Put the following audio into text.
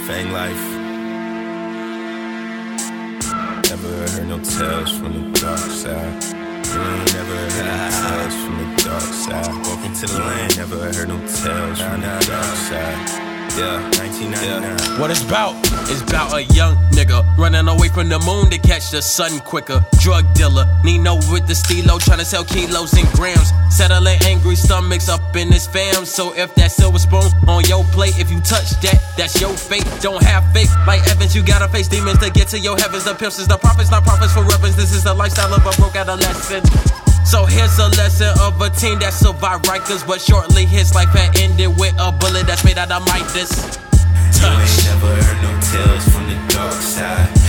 Fang life. Never heard no tales from the dark side. You ain't never heard no tales from the dark side. Welcome to the land, never heard no tales from the dark side. Yeah, 1999. What it's about? It's about a young nigga running away from the moon to catch the sun quicker. Drug dealer, Nino with the stilo, trying to sell kilos and grams. Settling angry stomachs up in his fam. So if that silver spoon on your plate, if you touch that, that's your fate. Don't have faith like Evans, you gotta face demons to get to your heavens. The pimps is the prophets, not prophets for reverence. This is the lifestyle of a broke adolescent. So here's a lesson of a teen that survived Rikers, but shortly his life had ended with a bullet that's made out of Midas. You ain't never heard no tales from the dark side.